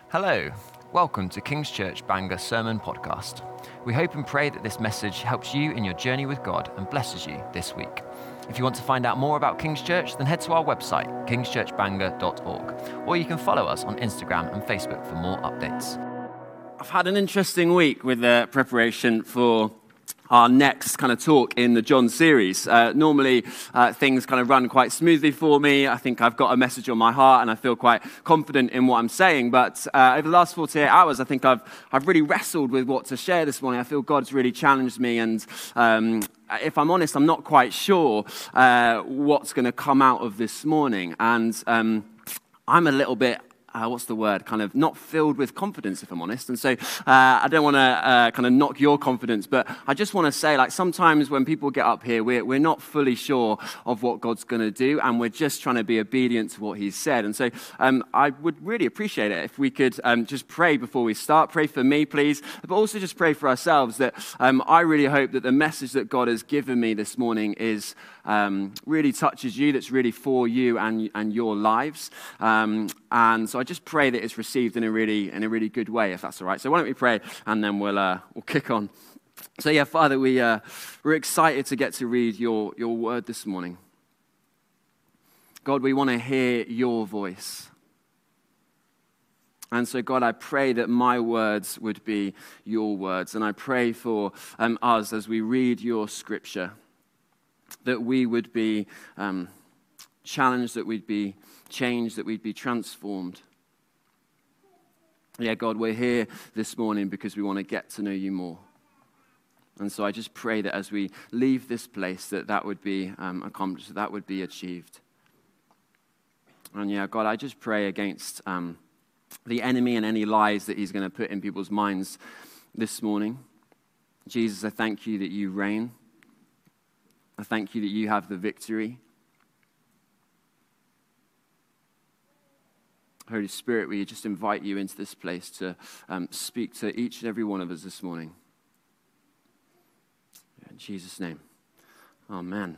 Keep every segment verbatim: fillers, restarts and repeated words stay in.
Hello, welcome to King's Church Bangor Sermon Podcast. We hope and pray that this message helps you in your journey with God and blesses you this week. If you want to find out more about King's Church, then head to our website, kings church bangor dot org, or you can follow us on Instagram and Facebook for more updates. I've had an interesting week with the preparation for our next kind of talk in the John series. Uh, normally, uh, things kind of run quite smoothly for me. I think I've got a message on my heart and I feel quite confident in what I'm saying. But uh, over the last forty-eight hours, I think I've I've really wrestled with what to share this morning. I feel God's really challenged me, and um, if I'm honest, I'm not quite sure uh, what's going to come out of this morning. And um, I'm a little bit Uh, what's the word, kind of not filled with confidence, if I'm honest. And so uh, I don't want to uh, kind of knock your confidence, but I just want to say, like, sometimes when people get up here, we're, we're not fully sure of what God's going to do, and we're just trying to be obedient to what he's said. And so um, I would really appreciate it if we could um, just pray before we start. Pray for me, please, but also just pray for ourselves that um, I really hope that the message that God has given me this morning is um, really touches you, that's really for you and, and your lives. Um, and so I just pray that it's received in a really in a really good way, if that's all right. So why don't we pray, and then we'll uh, we'll kick on. So yeah, Father, we uh, we're excited to get to read your your word this morning. God, we want to hear your voice, and so God, I pray that my words would be your words, and I pray for um, us as we read your scripture, that we would be um, challenged, that we'd be changed, that we'd be transformed. Yeah, God, we're here this morning because we want to get to know you more. And so I just pray that as we leave this place, that that would be um, accomplished, that that would be achieved. And yeah, God, I just pray against um, the enemy and any lies that he's going to put in people's minds this morning. Jesus, I thank you that you reign. I thank you that you have the victory. Holy Spirit, we just invite you into this place to um, speak to each and every one of us this morning. In Jesus' name, amen.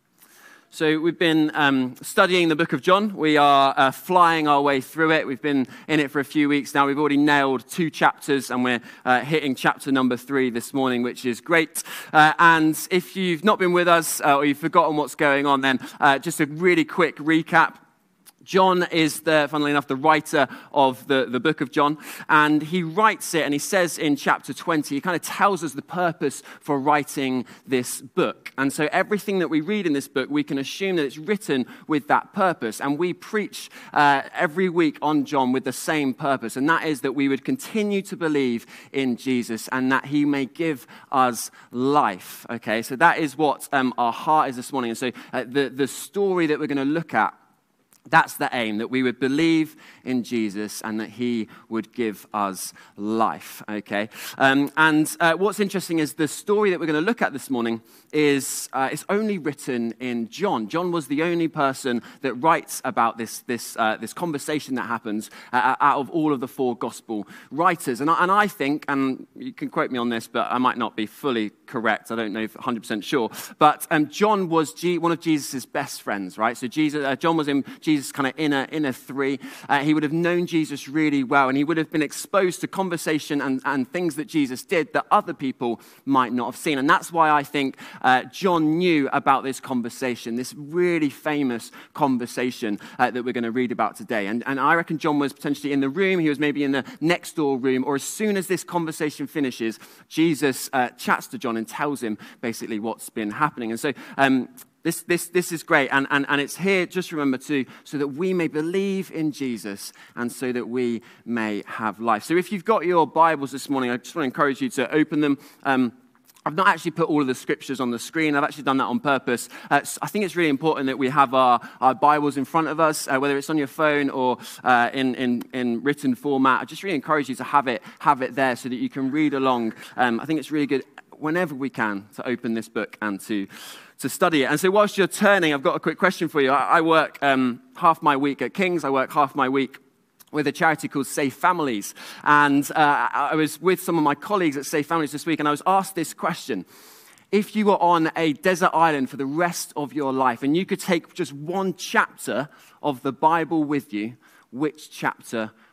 So we've been um, studying the book of John. We are uh, flying our way through it. We've been in it for a few weeks now. We've already nailed two chapters, and we're uh, hitting chapter number three this morning, which is great. Uh, and if you've not been with us uh, or you've forgotten what's going on, then uh, just a really quick recap. John is, the, funnily enough, the writer of the, the book of John, and he writes it, and he says in chapter twenty, he kind of tells us the purpose for writing this book. And so everything that we read in this book, we can assume that it's written with that purpose, and we preach uh, every week on John with the same purpose, and that is that we would continue to believe in Jesus and that he may give us life, okay? So that is what um, our heart is this morning, and so uh, the, the story that we're going to look at, that's the aim, that we would believe in Jesus and that he would give us life, okay? Um, and uh, what's interesting is the story that we're going to look at this morning is uh, it's only written in John. John was the only person that writes about this this uh, this conversation that happens uh, out of all of the four gospel writers. And I, and I think, and you can quote me on this, but I might not be fully correct. I don't know if one hundred percent sure. But um, John was G- one of Jesus' best friends, right? So Jesus, uh, John was in Jesus' kind of inner inner three. Uh, he would have known Jesus really well, and he would have been exposed to conversation and, and things that Jesus did that other people might not have seen. And that's why I think uh, John knew about this conversation, this really famous conversation uh, that we're going to read about today. And, and I reckon John was potentially in the room. He was maybe in the next door room, or as soon as this conversation finishes, Jesus uh, chats to John and tells him basically what's been happening. And so um, This this this is great, and, and, and it's here, just remember too, so that we may believe in Jesus and so that we may have life. So if you've got your Bibles this morning, I just want to encourage you to open them. Um, I've not actually put all of the scriptures on the screen. I've actually done that on purpose. Uh, so I think it's really important that we have our, our Bibles in front of us, uh, whether it's on your phone or uh, in, in, in written format. I just really encourage you to have it have it there so that you can read along. Um, I think it's really good whenever we can to open this book and to to study it. And so whilst you're turning, I've got a quick question for you. I, I work um, half my week at King's. I work half my week with a charity called Safe Families. And uh, I was with some of my colleagues at Safe Families this week, and I was asked this question. If you were on a desert island for the rest of your life, and you could take just one chapter of the Bible with you, which chapter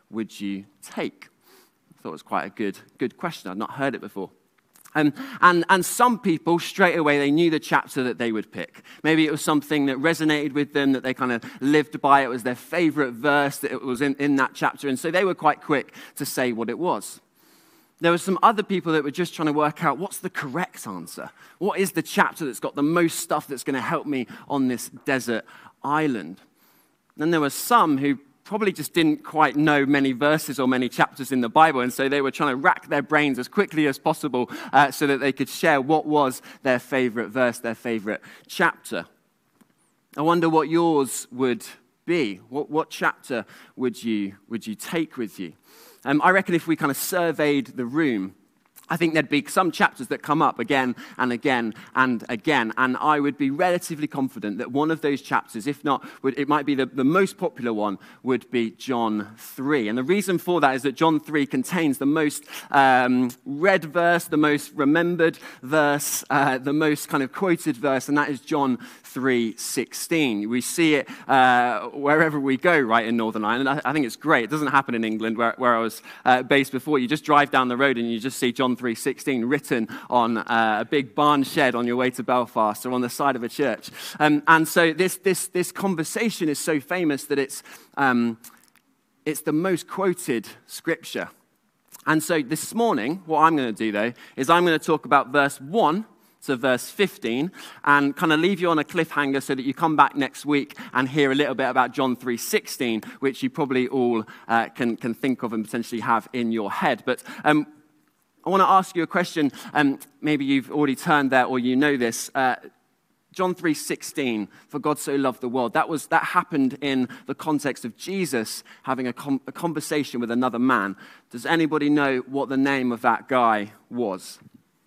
would you take? I thought it was quite a good, good question. I'd not heard it before. Um, and, and some people, straight away, they knew the chapter that they would pick. Maybe it was something that resonated with them, that they kind of lived by. It was their favorite verse that it was in, in that chapter. And so they were quite quick to say what it was. There were some other people that were just trying to work out, what's the correct answer? What is the chapter that's got the most stuff that's going to help me on this desert island? Then there were some who probably just didn't quite know many verses or many chapters in the Bible, and so they were trying to rack their brains as quickly as possible uh, so that they could share what was their favorite verse, their favorite chapter. I wonder what yours would be. What, what chapter would you, would you take with you? Um, I reckon if we kind of surveyed the room, I think there'd be some chapters that come up again and again and again, and I would be relatively confident that one of those chapters, if not, would, it might be the, the most popular one, would be John three. And the reason for that is that John three contains the most um, read verse, the most remembered verse, uh, the most kind of quoted verse, and that is John three sixteen. We see it uh, wherever we go, right, in Northern Ireland. I, I think it's great. It doesn't happen in England, where, where I was uh, based before. You just drive down the road and you just see John three sixteen written on uh, a big barn shed on your way to Belfast or on the side of a church. Um, and so this this this conversation is so famous that it's um, it's the most quoted scripture. And so this morning, what I'm going to do, though, is I'm going to talk about verse one to verse fifteen and kind of leave you on a cliffhanger so that you come back next week and hear a little bit about John three sixteen, which you probably all uh, can, can think of and potentially have in your head. But um, I want to ask you a question. Um, maybe you've already turned there or you know this. Uh, John three sixteen, for God so loved the world. That was that happened in the context of Jesus having a, com- a conversation with another man. Does anybody know what the name of that guy was?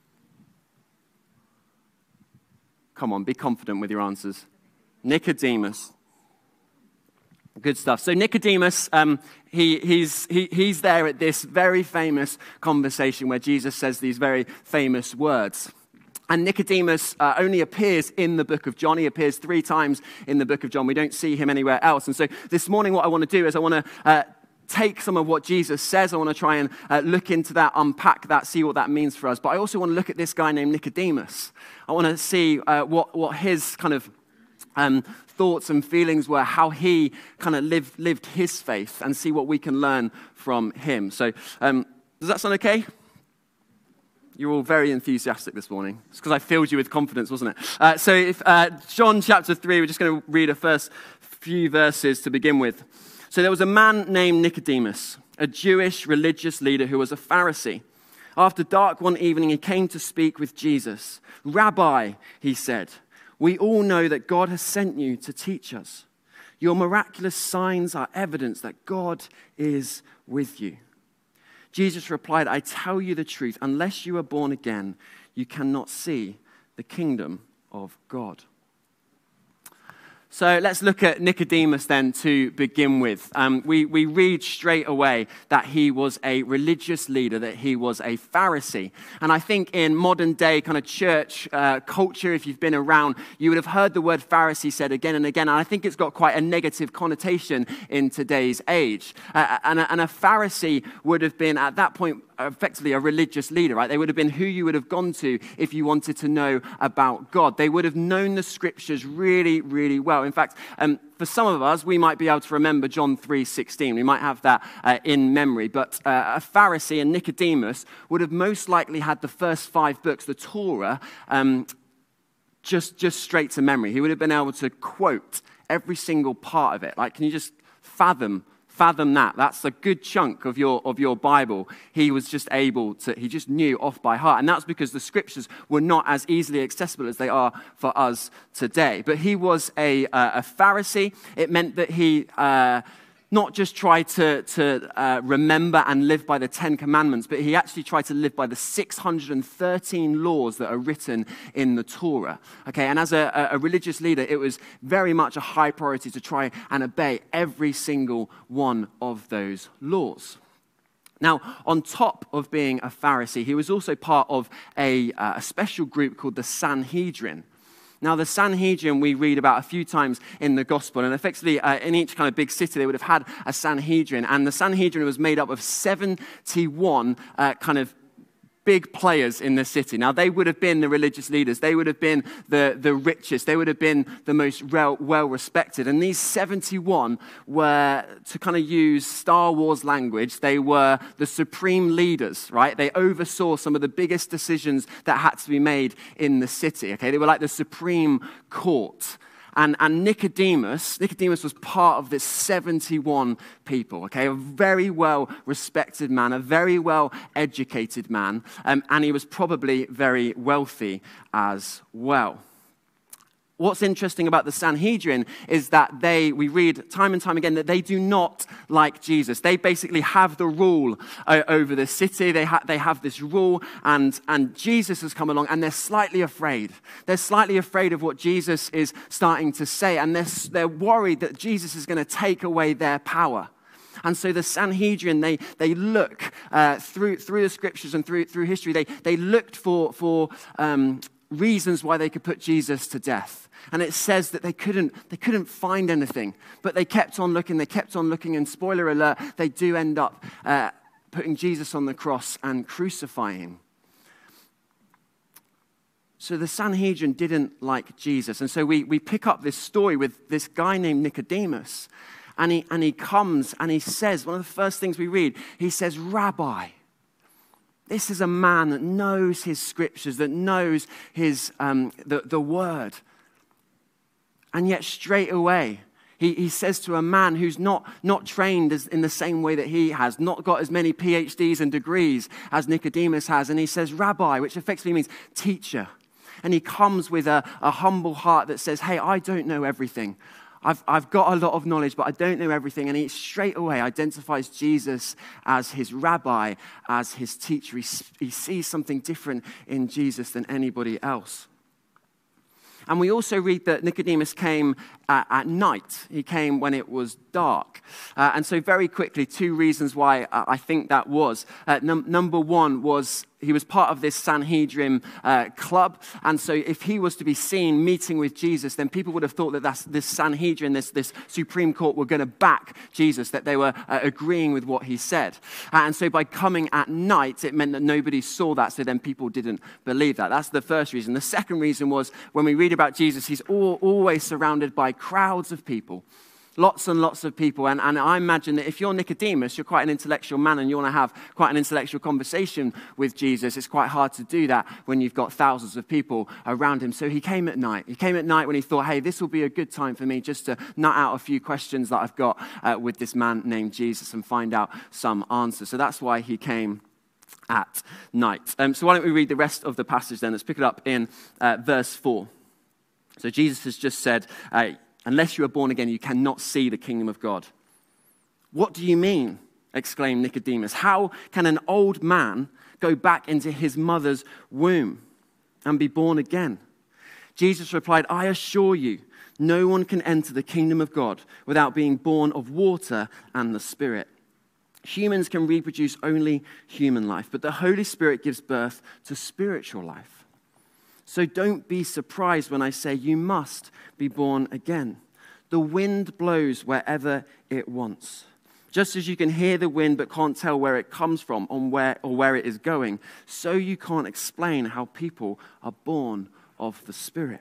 Come on, be confident with your answers. Nicodemus. Good stuff. So Nicodemus, um, he, he's, he, he's there at this very famous conversation where Jesus says these very famous words. And Nicodemus uh, only appears in the book of John. He appears three times in the book of John. We don't see him anywhere else. And so this morning what I want to do is I want to uh, take some of what Jesus says. I want to try and uh, look into that, unpack that, see what that means for us. But I also want to look at this guy named Nicodemus. I want to see uh, what, what his kind of um, thoughts and feelings were, how he kind of lived, lived his faith, and see what we can learn from him. So um, does that sound okay? You're all very enthusiastic this morning. It's because I filled you with confidence, wasn't it? Uh, so if uh, John chapter three, we're just going to read the first few verses to begin with. So there was a man named Nicodemus, a Jewish religious leader who was a Pharisee. After dark one evening, he came to speak with Jesus. "Rabbi," he said, "we all know that God has sent you to teach us. Your miraculous signs are evidence that God is with you." Jesus replied, "I tell you the truth, unless you are born again, you cannot see the kingdom of God." So let's look at Nicodemus then to begin with. Um, we, we read straight away that he was a religious leader, that he was a Pharisee. And I think in modern day kind of church uh, culture, if you've been around, you would have heard the word Pharisee said again and again. And I think it's got quite a negative connotation in today's age. Uh, and, a, and a Pharisee would have been at that point effectively a religious leader, right? They would have been who you would have gone to if you wanted to know about God. They would have known the scriptures really, really well. In fact, um, for some of us, we might be able to remember John three sixteen. We might have that uh, in memory. But uh, a Pharisee and Nicodemus would have most likely had the first five books, the Torah, um, just, just straight to memory. He would have been able to quote every single part of it. Like, can you just fathom Fathom that. That's a good chunk of your of your Bible. He was just able to, he just knew off by heart. And that's because the scriptures were not as easily accessible as they are for us today. But he was a, uh, a Pharisee. It meant that he uh, not just tried to, to uh, remember and live by the Ten Commandments, but he actually tried to live by the six hundred thirteen laws that are written in the Torah. Okay, and as a, a religious leader, it was very much a high priority to try and obey every single one of those laws. Now, on top of being a Pharisee, he was also part of a, uh, a special group called the Sanhedrin. Now, the Sanhedrin we read about a few times in the gospel, and effectively uh, in each kind of big city they would have had a Sanhedrin, and the Sanhedrin was made up of seventy-one uh, kind of big players in the city. Now, they would have been the religious leaders. They would have been the, the richest. They would have been the most well-respected. And these seventy-one were, to kind of use Star Wars language, they were the supreme leaders, right? They oversaw some of the biggest decisions that had to be made in the city, okay? They were like the supreme court. And, and Nicodemus, Nicodemus was part of this seventy-one people, okay? A very well-respected man, a very well-educated man, um, and he was probably very wealthy as well. What's interesting about the Sanhedrin is that they, we read time and time again, that they do not like Jesus. They basically have the rule uh, over the city. They, ha- they have this rule, and, and Jesus has come along, and they're slightly afraid. They're slightly afraid of what Jesus is starting to say, and they're, they're worried that Jesus is going to take away their power. And so the Sanhedrin, they, they look uh, through, through the scriptures and through, through history, they, they looked for, for um, reasons why they could put Jesus to death. And it says that they couldn't, they couldn't find anything, but they kept on looking, they kept on looking, and spoiler alert, they do end up uh, putting Jesus on the cross and crucifying him. So the Sanhedrin didn't like Jesus. And so we, we pick up this story with this guy named Nicodemus, and he, and he comes and he says, one of the first things we read, he says, "Rabbi." This is a man that knows his scriptures, that knows his um, the, the word. And yet straight away, he, he says to a man who's not, not trained as, in the same way that he has, not got as many P H Ds and degrees as Nicodemus has, and he says, "Rabbi," which effectively means teacher. And he comes with a, a humble heart that says, "Hey, I don't know everything. I've, I've got a lot of knowledge, but I don't know everything." And he straight away identifies Jesus as his rabbi, as his teacher. He, he sees something different in Jesus than anybody else. And we also read that Nicodemus came uh, at night. He came when it was dark. Uh, and so very quickly, two reasons why uh, I think that was. Uh, num- number one was he was part of this Sanhedrin uh, club. And so if he was to be seen meeting with Jesus, then people would have thought that that's, this Sanhedrin, this, this Supreme Court, were going to back Jesus, that they were uh, agreeing with what he said. Uh, and so by coming at night, it meant that nobody saw that, so then people didn't believe that. That's the first reason. The second reason was when we read about Jesus, he's all, always surrounded by crowds of people. Lots and lots of people. And, and I imagine that if you're Nicodemus, you're quite an intellectual man and you want to have quite an intellectual conversation with Jesus. It's quite hard to do that when you've got thousands of people around him. So he came at night. He came at night when he thought, hey, this will be a good time for me just to nut out a few questions that I've got uh, with this man named Jesus and find out some answers. So that's why he came at night. Um, so why don't we read the rest of the passage then? Let's pick it up in uh, verse four. So Jesus has just said, uh, unless you are born again, you cannot see the kingdom of God. "What do you mean?" exclaimed Nicodemus. "How can an old man go back into his mother's womb and be born again?" Jesus replied, "I assure you, no one can enter the kingdom of God without being born of water and the Spirit. Humans can reproduce only human life, but the Holy Spirit gives birth to spiritual life. So don't be surprised when I say you must be born again. The wind blows wherever it wants. Just as you can hear the wind but can't tell where it comes from or where, or where it is going, so you can't explain how people are born of the Spirit."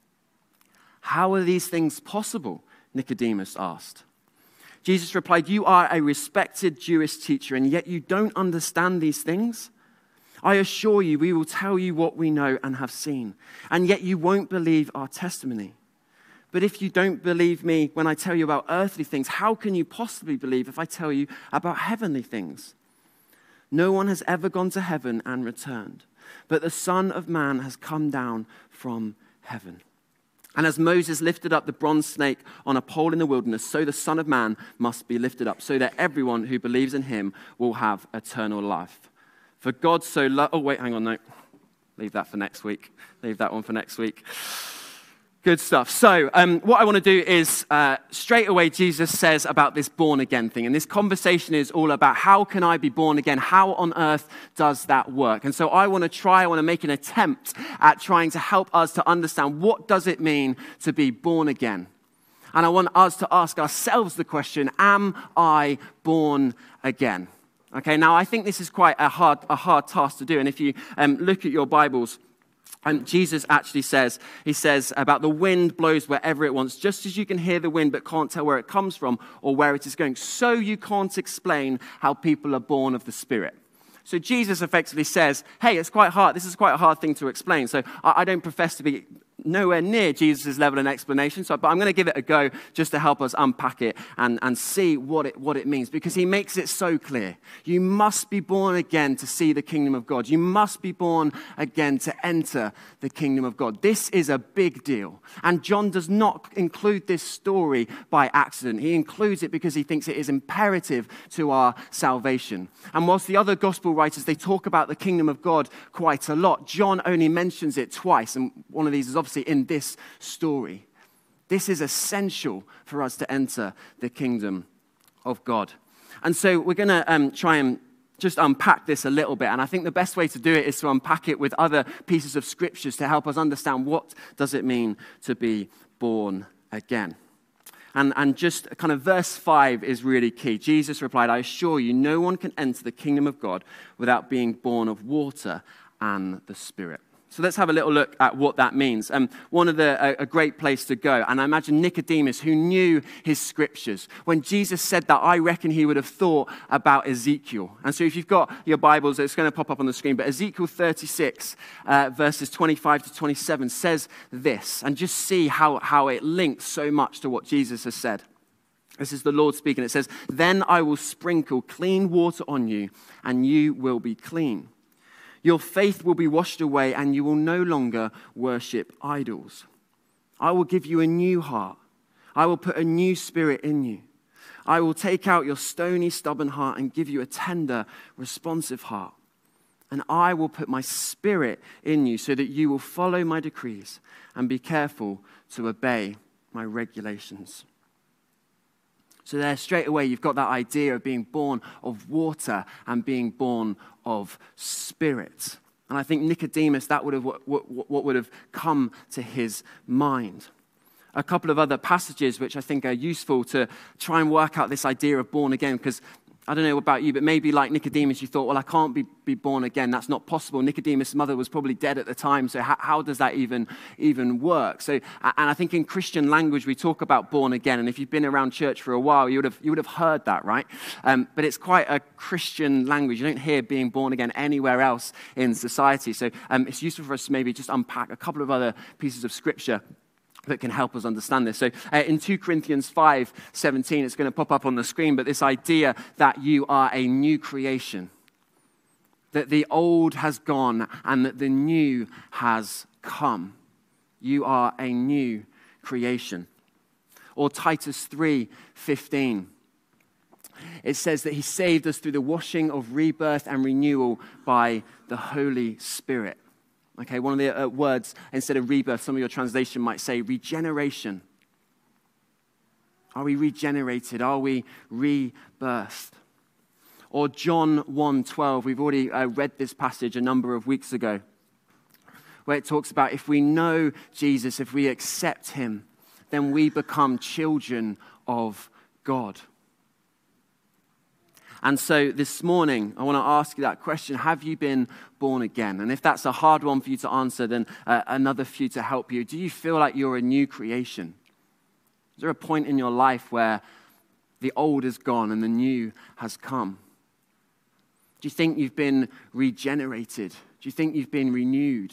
"How are these things possible?" Nicodemus asked. Jesus replied, "You are a respected Jewish teacher, and yet you don't understand these things? I assure you, we will tell you what we know and have seen, and yet you won't believe our testimony. But if you don't believe me when I tell you about earthly things, how can you possibly believe if I tell you about heavenly things? No one has ever gone to heaven and returned, but the Son of Man has come down from heaven. And as Moses lifted up the bronze snake on a pole in the wilderness, so the Son of Man must be lifted up, so that everyone who believes in him will have eternal life. For God so loved..." Oh, wait, hang on, no. Leave that for next week. Leave that one for next week. Good stuff. So um, what I want to do is uh, straight away Jesus says about this born again thing. And this conversation is all about how can I be born again? How on earth does that work? And so I want to try, I want to make an attempt at trying to help us to understand what does it mean to be born again? And I want us to ask ourselves the question, am I born again? Okay, now I think this is quite a hard, a hard task to do. And if you um, look at your Bibles, and Jesus actually says, he says about the wind blows wherever it wants, just as you can hear the wind but can't tell where it comes from or where it is going. So you can't explain how people are born of the Spirit. So Jesus effectively says, hey, it's quite hard. This is quite a hard thing to explain. So I, I don't profess to be nowhere near Jesus' level of explanation, so, but I'm going to give it a go just to help us unpack it and, and see what it, what it means, because he makes it so clear. You must be born again to see the kingdom of God. You must be born again to enter the kingdom of God. This is a big deal, and John does not include this story by accident. He includes it because he thinks it is imperative to our salvation. And whilst the other gospel writers, they talk about the kingdom of God quite a lot, John only mentions it twice, and one of these is obviously in this story. This is essential for us to enter the kingdom of God. And so we're going to um, try and just unpack this a little bit. And I think the best way to do it is to unpack it with other pieces of scriptures to help us understand what does it mean to be born again. And, and just kind of verse five is really key. Jesus replied, I assure you, no one can enter the kingdom of God without being born of water and the Spirit. So let's have a little look at what that means. Um, one of the, a, a great place to go, and I imagine Nicodemus, who knew his scriptures. When Jesus said that, I reckon he would have thought about Ezekiel. And so if you've got your Bibles, it's going to pop up on the screen, but Ezekiel thirty-six, uh, verses twenty-five to twenty-seven says this, and just see how, how it links so much to what Jesus has said. This is the Lord speaking. It says, then I will sprinkle clean water on you, and you will be clean. Your faith will be washed away, and you will no longer worship idols. I will give you a new heart. I will put a new spirit in you. I will take out your stony, stubborn heart and give you a tender, responsive heart. And I will put my spirit in you so that you will follow my decrees and be careful to obey my regulations. So there, straight away, you've got that idea of being born of water and being born of spirit. And I think Nicodemus, that would have what, what, what would have come to his mind. A couple of other passages which I think are useful to try and work out this idea of born again, because I don't know about you, but maybe like Nicodemus, you thought, well, I can't be, be born again. That's not possible. Nicodemus' mother was probably dead at the time, so how, how does that even, even work? So, and I think in Christian language, we talk about born again, and if you've been around church for a while, you would have, you would have heard that, right? Um, but it's quite a Christian language. You don't hear being born again anywhere else in society. So um, it's useful for us to maybe just unpack a couple of other pieces of scripture that can help us understand this. So uh, in two Corinthians five seventeen, it's going to pop up on the screen, but this idea that you are a new creation, that the old has gone and that the new has come. You are a new creation. Or Titus three fifteen. It says that he saved us through the washing of rebirth and renewal by the Holy Spirit. Okay, one of the uh, words, instead of rebirth, some of your translation might say regeneration. Are we regenerated? Are we rebirthed? Or John one twelve, we've already uh, read this passage a number of weeks ago, where it talks about if we know Jesus, if we accept him, then we become children of God. And so this morning, I want to ask you that question, have you been born again? And if that's a hard one for you to answer, then uh, another for you to help you. Do you feel like you're a new creation? Is there a point in your life where the old is gone and the new has come? Do you think you've been regenerated? Do you think you've been renewed?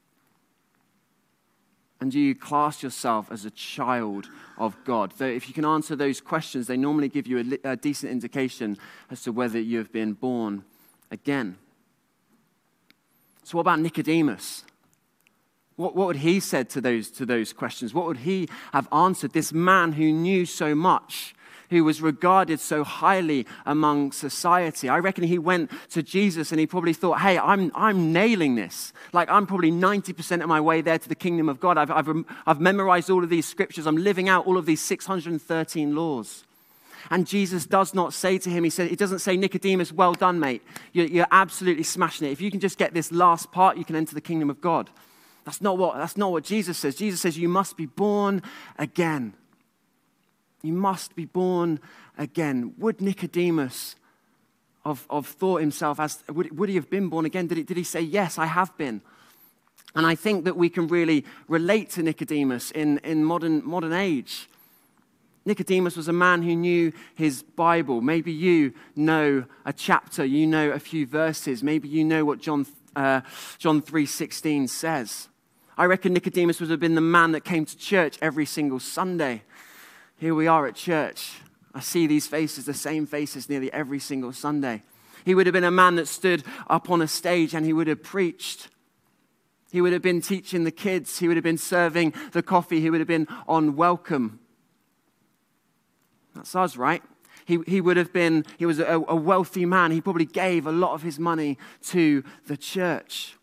And do you class yourself as a child of God? So if you can answer those questions, they normally give you a, a decent indication as to whether you have been born again. So what about Nicodemus? What, what would he said to those, to those questions? What would he have answered? This man who knew so much, who was regarded so highly among society. I reckon he went to Jesus and he probably thought, hey, I'm, I'm nailing this. Like, I'm probably ninety percent of my way there to the kingdom of God. I've, I've, I've memorized all of these scriptures. I'm living out all of these six hundred thirteen laws. And Jesus does not say to him, he said, he doesn't say, Nicodemus, well done, mate. You're, you're absolutely smashing it. If you can just get this last part, you can enter the kingdom of God. That's not what, that's not what Jesus says. Jesus says you must be born again. You must be born again. Would Nicodemus have, have thought himself as, would, would he have been born again? Did he, did he say, yes, I have been? And I think that we can really relate to Nicodemus in, in modern, modern age. Nicodemus was a man who knew his Bible. Maybe you know a chapter, you know a few verses. Maybe you know what John, uh, John three sixteen says. I reckon Nicodemus would have been the man that came to church every single Sunday. Here we are at church. I see these faces, the same faces nearly every single Sunday. He would have been a man that stood up on a stage and he would have preached. He would have been teaching the kids. He would have been serving the coffee. He would have been on welcome. That's us, right? He, he would have been, he was a, a wealthy man. He probably gave a lot of his money to the church.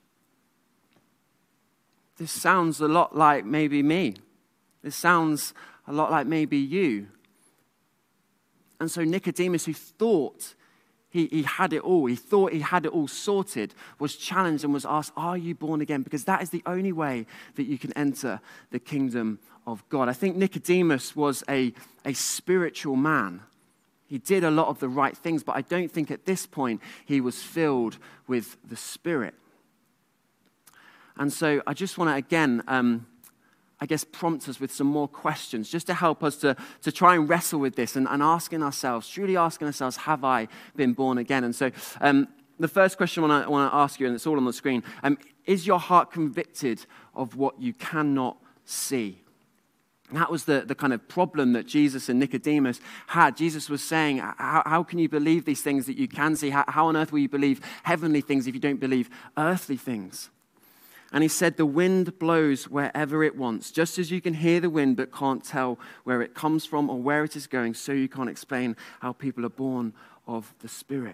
This sounds a lot like maybe me. This sounds a lot like maybe you. And so Nicodemus, who thought he, he had it all, he thought he had it all sorted, was challenged and was asked, are you born again? Because that is the only way that you can enter the kingdom of God. I think Nicodemus was a, a spiritual man. He did a lot of the right things, but I don't think at this point he was filled with the Spirit. And so I just want to, again, um, I guess, prompt us with some more questions, just to help us to, to try and wrestle with this and, and asking ourselves, truly asking ourselves, have I been born again? And so um, the first question I want, to, I want to ask you, and it's all on the screen, um, is your heart convicted of what you cannot see? And that was the, the kind of problem that Jesus and Nicodemus had. Jesus was saying, how, how can you believe these things that you can see? How, how on earth will you believe heavenly things if you don't believe earthly things? And he said, the wind blows wherever it wants. Just as you can hear the wind but can't tell where it comes from or where it is going, so you can't explain how people are born of the Spirit.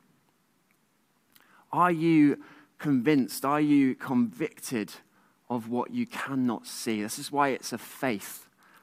Are you convinced? Are you convicted of what you cannot see? This is why it's a faith.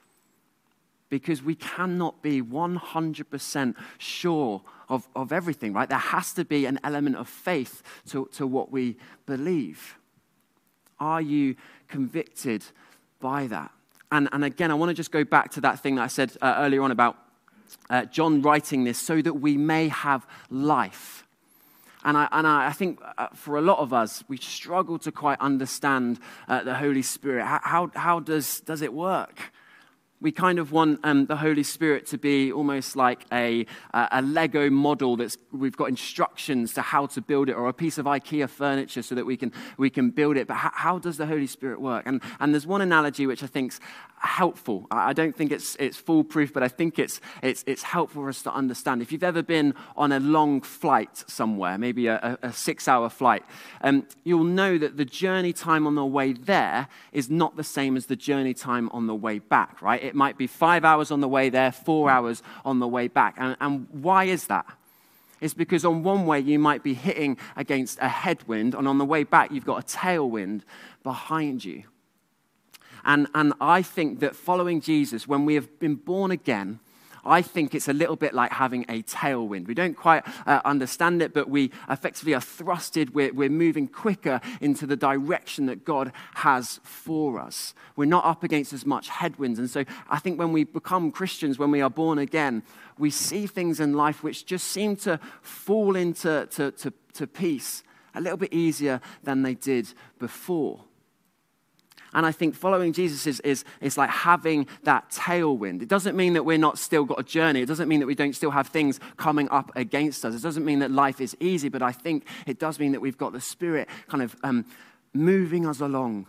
Because we cannot be one hundred percent sure of, of everything, right? There has to be an element of faith to, to what we believe. Are you convicted by that? And, and again, I want to just go back to that thing that I said uh, earlier on about uh, John writing this so that we may have life. And I, and I think uh, for a lot of us, we struggle to quite understand uh, the Holy Spirit. How, how, how does, does it work? We kind of want um, the Holy Spirit to be almost like a, a Lego model that's we've got instructions to how to build it, or a piece of IKEA furniture so that we can we can build it. But how, how does the Holy Spirit work? And and there's one analogy which I think's helpful. I don't think it's it's foolproof, but I think it's it's it's helpful for us to understand. If you've ever been on a long flight somewhere, maybe a, a six-hour flight, um, you'll know that the journey time on the way there is not the same as the journey time on the way back, right? It might be five hours on the way there, four hours on the way back. And, and why is that? It's because on one way you might be hitting against a headwind, and on the way back you've got a tailwind behind you. And, and I think that following Jesus, when we have been born again, I think it's a little bit like having a tailwind. We don't quite uh, understand it, but we effectively are thrusted. We're, we're moving quicker into the direction that God has for us. We're not up against as much headwinds. And so I think when we become Christians, when we are born again, we see things in life which just seem to fall into to, to, to peace a little bit easier than they did before. And I think following Jesus is, is, is like having that tailwind. It doesn't mean that we're not still got a journey. It doesn't mean that we don't still have things coming up against us. It doesn't mean that life is easy, but I think it does mean that we've got the Spirit kind of um, moving us along.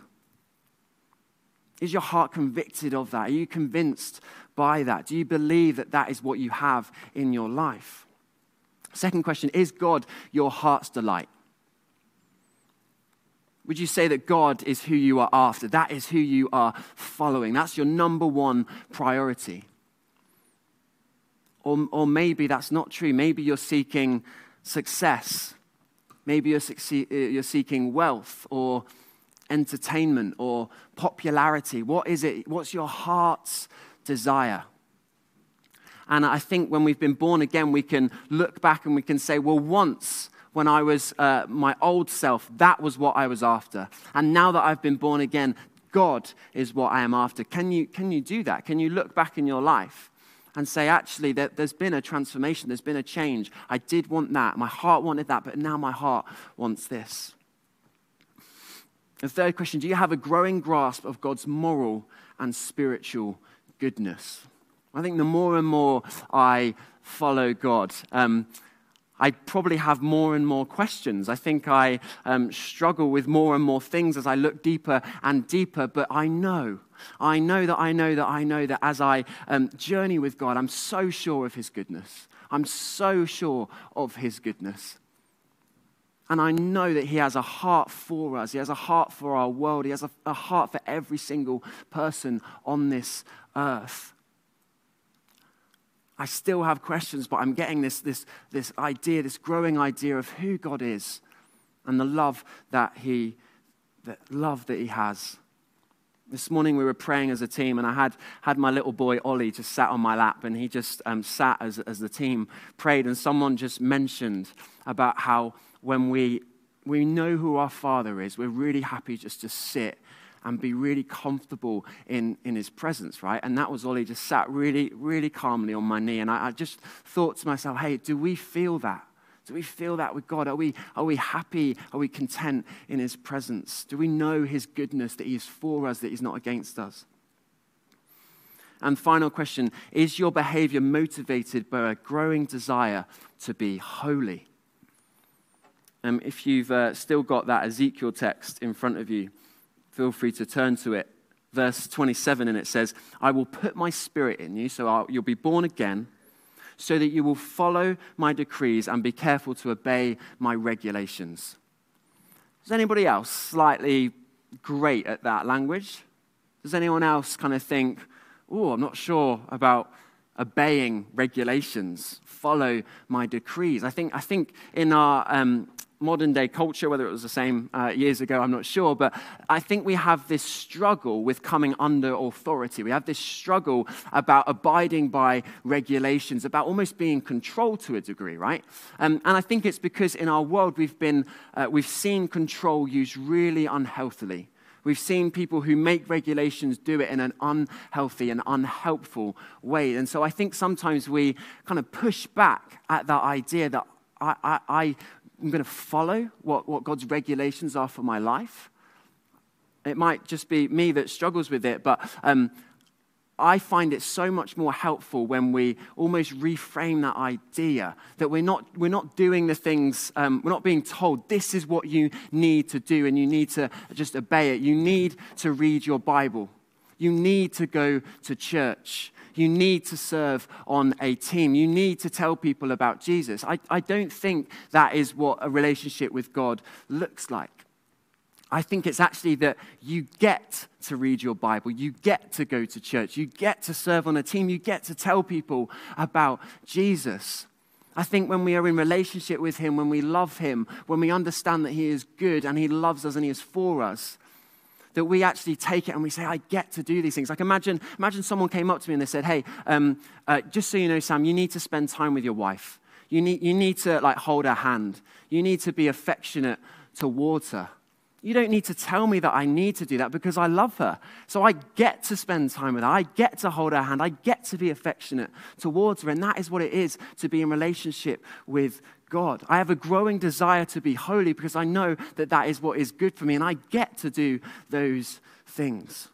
Is your heart convicted of that? Are you convinced by that? Do you believe that that is what you have in your life? Second question, is God your heart's delight? Would you say that God is who you are after? That is who you are following. That's your number one priority. Or, or maybe that's not true. Maybe you're seeking success. Maybe you're, succeed, you're seeking wealth or entertainment or popularity. What is it? What's your heart's desire? And I think when we've been born again, we can look back and we can say, well, once when I was uh, my old self, that was what I was after. And now that I've been born again, God is what I am after. Can you, can you do that? Can you look back in your life and say, actually, there, there's been a transformation, there's been a change. I did want that. My heart wanted that, but now my heart wants this. The third question, do you have a growing grasp of God's moral and spiritual goodness? I think the more and more I follow God, um, I probably have more and more questions. I think I um, struggle with more and more things as I look deeper and deeper, but I know, I know that I know that I know that as I um, journey with God, I'm so sure of his goodness. I'm so sure of his goodness. And I know that he has a heart for us. He has a heart for our world. He has a, a heart for every single person on this earth. I still have questions, but I'm getting this, this, this idea, this growing idea of who God is and the love that he, the love that he has. This morning we were praying as a team, and I had, had my little boy Ollie just sat on my lap, and he just um, sat as, as the team prayed, and someone just mentioned about how when we, we know who our Father is, we're really happy just to sit and be really comfortable in, in his presence, right? And that was Ollie just sat really, really calmly on my knee. And I, I just thought to myself, hey, do we feel that? Do we feel that with God? Are we, are we happy? Are we content in his presence? Do we know his goodness, that he is for us, that he's not against us? And final question, is your behavior motivated by a growing desire to be holy? Um, if you've uh, still got that Ezekiel text in front of you, feel free to turn to it. Verse twenty-seven, and it says, I will put my spirit in you, so I'll, you'll be born again, so that you will follow my decrees and be careful to obey my regulations. Is anybody else slightly great at that language? Does anyone else kind of think, oh, I'm not sure about obeying regulations, follow my decrees? I think, I think in our um, modern day culture, whether it was the same uh, years ago, I'm not sure, but I think we have this struggle with coming under authority. We have this struggle about abiding by regulations, about almost being controlled to a degree, right? Um, and I think it's because in our world we've been, uh, we've seen control used really unhealthily. We've seen people who make regulations do it in an unhealthy and unhelpful way. And so I think sometimes we kind of push back at that idea that I, I, I I'm going to follow what, what God's regulations are for my life. It might just be me that struggles with it, but um, I find it so much more helpful when we almost reframe that idea that we're not we're not doing the things, um, we're not being told this is what you need to do and you need to just obey it. You need to read your Bible. You need to go to church. You need to serve on a team. You need to tell people about Jesus. I, I don't think that is what a relationship with God looks like. I think it's actually that you get to read your Bible. You get to go to church. You get to serve on a team. You get to tell people about Jesus. I think when we are in relationship with him, when we love him, when we understand that he is good and he loves us and he is for us, that we actually take it and we say, I get to do these things. Like imagine imagine someone came up to me and they said, hey, um, uh, just so you know, Sam, you need to spend time with your wife. You need, you need to like hold her hand. You need to be affectionate towards her. You don't need to tell me that I need to do that because I love her. So I get to spend time with her. I get to hold her hand. I get to be affectionate towards her. And that is what it is to be in relationship with God. I have a growing desire to be holy because I know that that is what is good for me. And I get to do those things.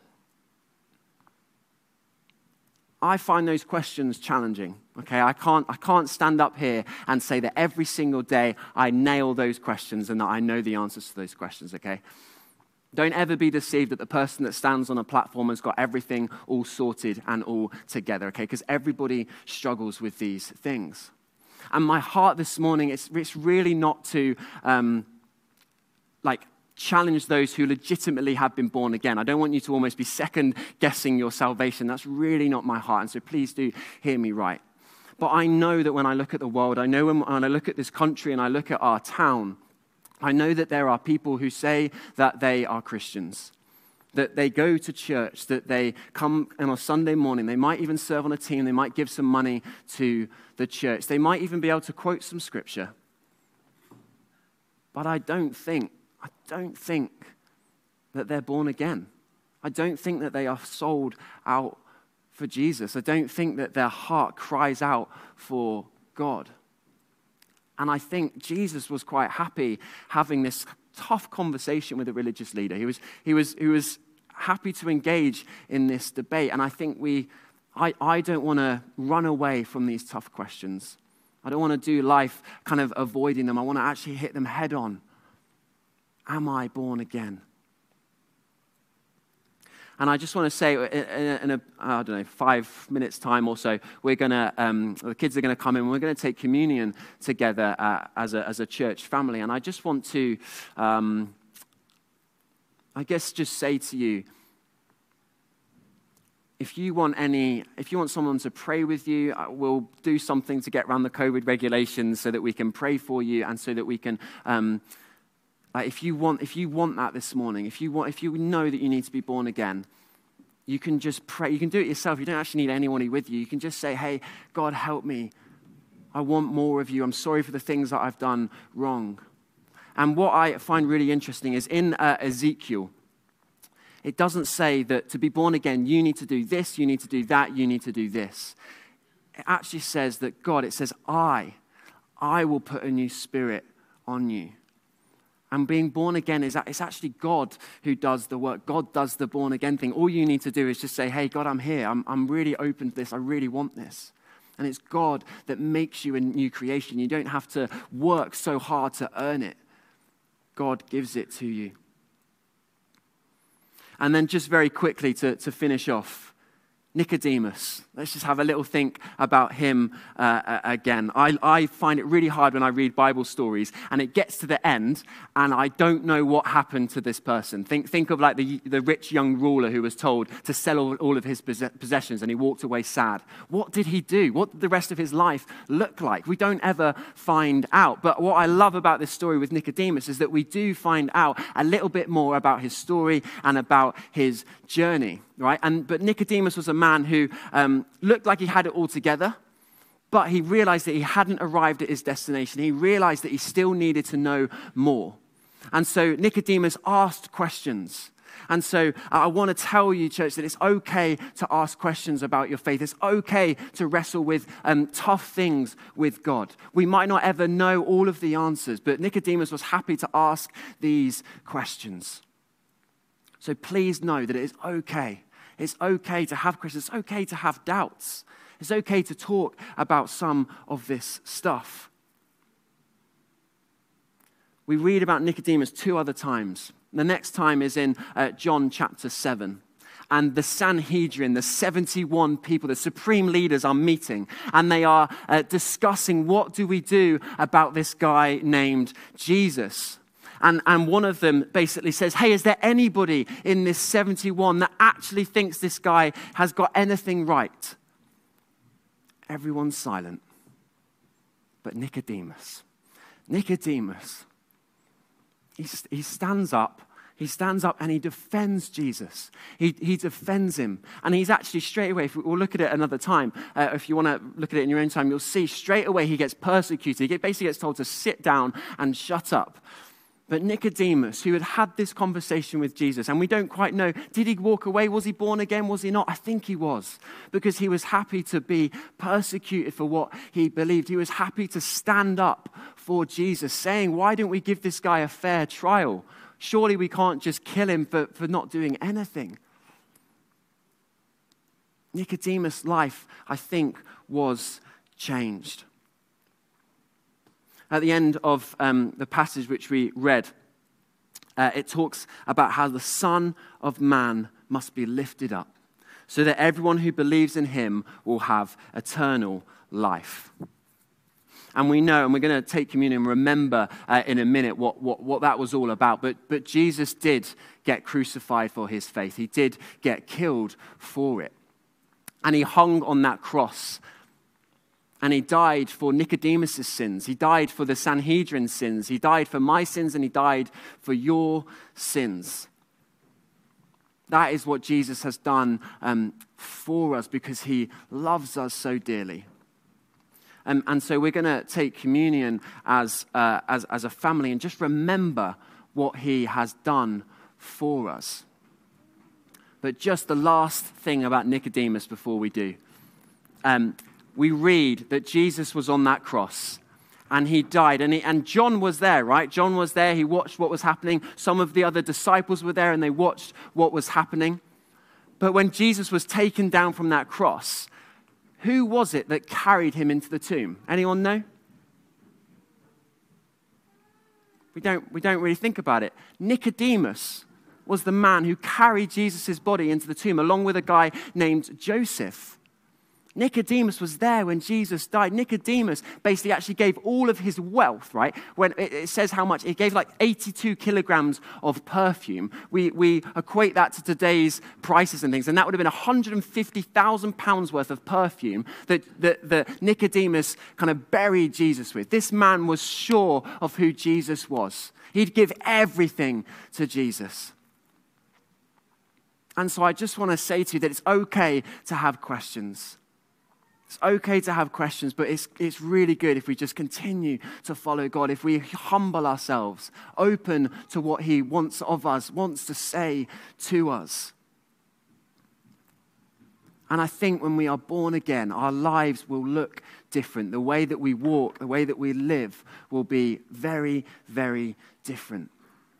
I find those questions challenging. Okay, I can't, I can't stand up here and say that every single day I nail those questions and that I know the answers to those questions, okay? Don't ever be deceived that the person that stands on a platform has got everything all sorted and all together, okay? Because everybody struggles with these things. And my heart this morning, it's, it's really not to, um, like, challenge those who legitimately have been born again. I don't want you to almost be second-guessing your salvation. That's really not my heart, and so please do hear me right. But I know that when I look at the world, I know when, when I look at this country and I look at our town, I know that there are people who say that they are Christians, that they go to church, that they come on a Sunday morning. They might even serve on a team. They might give some money to the church. They might even be able to quote some scripture. But I don't think, I don't think that they're born again. I don't think that they are sold out for Jesus. I don't think that their heart cries out for God. And I think Jesus was quite happy having this tough conversation with a religious leader. He was, he was, he was happy to engage in this debate. And I think we, I, I don't want to run away from these tough questions. I don't want to do life kind of avoiding them. I want to actually hit them head on. Am I born again? And I just want to say, in a, I don't know, five minutes time or so, we're going to, um, the kids are going to come in, and we're going to take communion together uh, as a as a church family. And I just want to, um, I guess, just say to you, if you want any, if you want someone to pray with you, we'll do something to get around the COVID regulations so that we can pray for you, and so that we can. Um, Uh, if you want, if you want that this morning, if you want, if you know that you need to be born again, you can just pray. You can do it yourself. You don't actually need anyone with you. You can just say, "Hey, God, help me. I want more of you. I'm sorry for the things that I've done wrong." And what I find really interesting is in uh, Ezekiel, it doesn't say that to be born again, you need to do this, you need to do that, you need to do this. It actually says that God, it says, "I, I will put a new spirit on you." And being born again is it's actually God who does the work. God does the born again thing. All you need to do is just say, "Hey, God, I'm here. I'm, I'm really open to this. I really want this." And it's God that makes you a new creation. You don't have to work so hard to earn it. God gives it to you. And then just very quickly to, to finish off, Nicodemus. Let's just have a little think about him uh, again. I, I find it really hard when I read Bible stories and it gets to the end and I don't know what happened to this person. Think think of like the, the rich young ruler who was told to sell all, all of his possessions and he walked away sad. What did he do? What did the rest of his life look like? We don't ever find out. But what I love about this story with Nicodemus is that we do find out a little bit more about his story and about his journey. Right? And but Nicodemus was a man who um, looked like he had it all together, but he realized that he hadn't arrived at his destination. He realized that he still needed to know more. And so Nicodemus asked questions. And so I want to tell you, church, that it's okay to ask questions about your faith. It's okay to wrestle with um, tough things with God. We might not ever know all of the answers, but Nicodemus was happy to ask these questions. So please know that it is okay. It's okay to have questions. It's okay to have doubts. It's okay to talk about some of this stuff. We read about Nicodemus two other times. The next time is in uh, John chapter seven. And the Sanhedrin, the seventy-one people, the supreme leaders are meeting. And they are uh, discussing, what do we do about this guy named Jesus? And, and one of them basically says, "Hey, is there anybody in this seventy-one that actually thinks this guy has got anything right?" Everyone's silent. But Nicodemus, Nicodemus, he, he stands up. He stands up and he defends Jesus. He, he defends him. And he's actually straight away, if we'll look at it another time, uh, if you want to look at it in your own time, you'll see straight away he gets persecuted. He basically gets told to sit down and shut up. But Nicodemus, who had had this conversation with Jesus, and we don't quite know, did he walk away? Was he born again? Was he not? I think he was, because he was happy to be persecuted for what he believed. He was happy to stand up for Jesus, saying, "Why don't we give this guy a fair trial? Surely we can't just kill him for, for not doing anything." Nicodemus' life, I think, was changed. At the end of um, the passage which we read, uh, it talks about how the Son of Man must be lifted up so that everyone who believes in him will have eternal life. And we know, and we're going to take communion and remember uh, in a minute what, what, what that was all about. But, but Jesus did get crucified for his faith. He did get killed for it. And he hung on that cross. And he died for Nicodemus' sins. He died for the Sanhedrin's sins. He died for my sins, and he died for your sins. That is what Jesus has done um, for us because he loves us so dearly. Um, and so we're going to take communion as, uh, as, as a family and just remember what he has done for us. But just the last thing about Nicodemus before we do. Um, we read that Jesus was on that cross and he died. And, he, and John was there, right? John was there. He watched what was happening. Some of the other disciples were there and they watched what was happening. But when Jesus was taken down from that cross, who was it that carried him into the tomb? Anyone know? We don't, we don't really think about it. Nicodemus was the man who carried Jesus' body into the tomb along with a guy named Joseph. Nicodemus was there when Jesus died. Nicodemus basically actually gave all of his wealth, right? When it, it says how much, he gave like eighty-two kilograms of perfume. We, we equate that to today's prices and things, and that would have been one hundred fifty thousand pounds worth of perfume that, that, that Nicodemus kind of buried Jesus with. This man was sure of who Jesus was. He'd give everything to Jesus. And so I just want to say to you that it's okay to have questions. It's okay to have questions, but it's, it's really good if we just continue to follow God, if we humble ourselves, open to what he wants of us, wants to say to us. And I think when we are born again, our lives will look different. The way that we walk, the way that we live will be very, very different.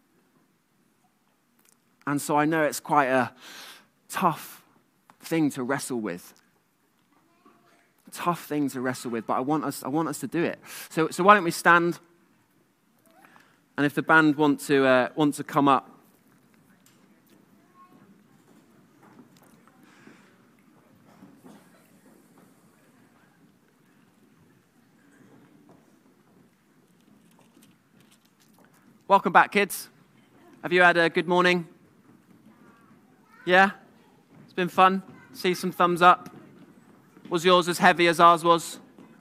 And so I know it's quite a tough thing to wrestle with. Tough thing to wrestle with, but I want us, I want us to do it. So, so why don't we stand? And if the band want to uh, want to come up, welcome back, kids. Have you had a good morning? Yeah, it's been fun. See some thumbs up. Was yours as heavy as ours was?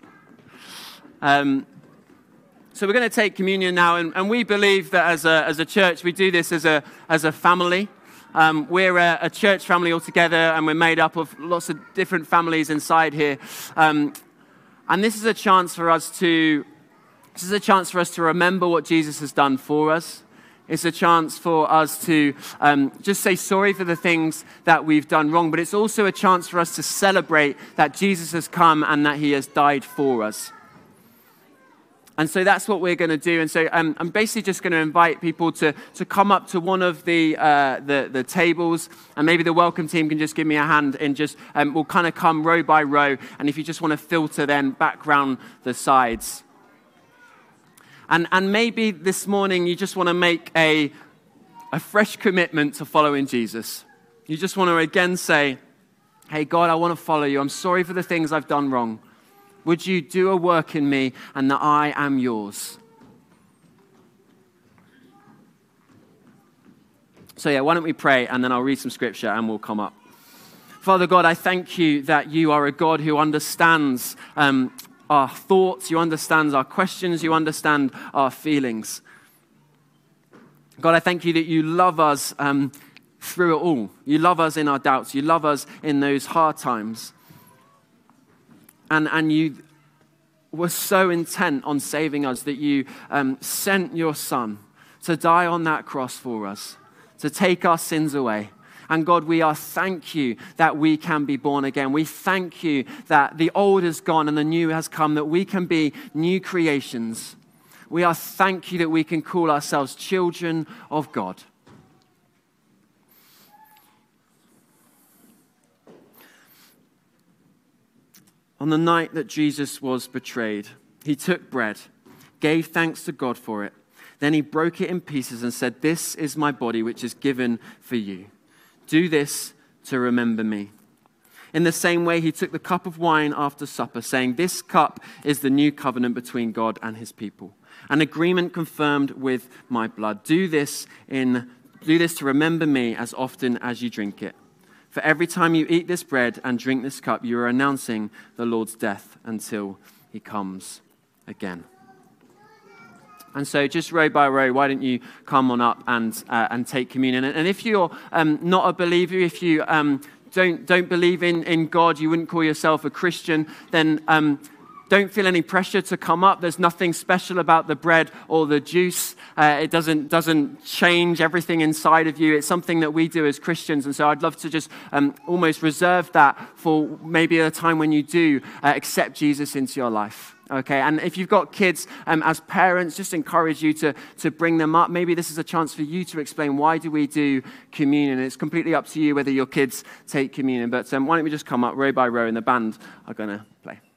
Um, so we're going to take communion now, and, and we believe that as a as a church, we do this as a as a family. Um, we're a, a church family all together, and we're made up of lots of different families inside here. Um, and this is a chance for us to this is a chance for us to remember what Jesus has done for us. It's a chance for us to um, just say sorry for the things that we've done wrong, but it's also a chance for us to celebrate that Jesus has come and that he has died for us. And so that's what we're going to do. And so um, I'm basically just going to invite people to, to come up to one of the, uh, the the tables, and maybe the welcome team can just give me a hand and just, um, we'll kind of come row by row. And if you just want to filter then back round the sides. And, and maybe this morning you just want to make a, a fresh commitment to following Jesus. You just want to again say, hey, God, I want to follow you. I'm sorry for the things I've done wrong. Would you do a work in me and that I am yours? So yeah, why don't we pray and then I'll read some scripture and we'll come up. Father God, I thank you that you are a God who understands um, our thoughts, you understand our questions, you understand our feelings. God, I thank you that you love us um, through it all. You love us in our doubts. You love us in those hard times. And, and you were so intent on saving us that you um, sent your son to die on that cross for us, to take our sins away. And God, we are thank you that we can be born again. We thank you that the old is gone and the new has come, that we can be new creations. We are thank you that we can call ourselves children of God. On the night that Jesus was betrayed, he took bread, gave thanks to God for it. Then he broke it in pieces and said, "This is my body, which is given for you. Do this to remember me." In the same way, he took the cup of wine after supper, saying, "This cup is the new covenant between God and his people, an agreement confirmed with my blood. Do this in do this to remember me as often as you drink it. For every time you eat this bread and drink this cup, you are announcing the Lord's death until he comes again." And so just row by row, why don't you come on up and uh, and take communion? And if you're um, not a believer, if you um, don't don't believe in, in God, you wouldn't call yourself a Christian, then um, don't feel any pressure to come up. There's nothing special about the bread or the juice. Uh, it doesn't doesn't change everything inside of you. It's something that we do as Christians. And so I'd love to just um, almost reserve that for maybe a time when you do uh, accept Jesus into your life. Okay, and if you've got kids, um, as parents, just encourage you to, to bring them up. Maybe this is a chance for you to explain, why do we do communion? It's completely up to you whether your kids take communion. But um, why don't we just come up row by row, and the band are going to play.